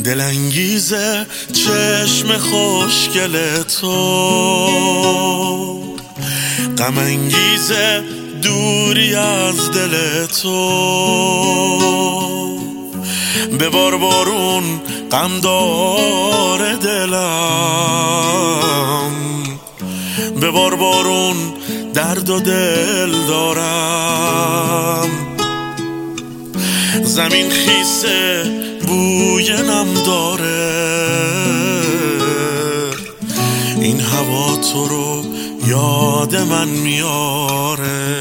دلانگیزه چشم خوشگل تو، غم انگیزه دوری از دل تو. ببار بارون غم داره دلم، ببار بارون درد و دل دارم. زمین خیسه بوی نم داره، این هوا تو رو یاد من میاره.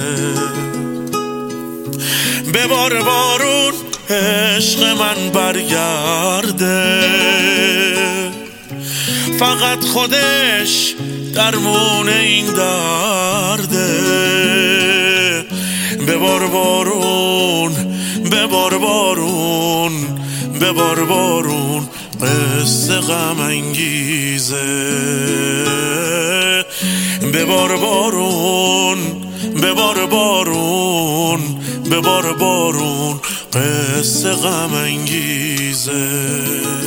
ببار بارون عشق من برگرده، فقط خودش درمون این درده. ببار بارون، ببار بارون، ببار بارون قصه غم انگیزه. ببار بارون، ببار بارون، ببار بارون قصه غم انگیزه.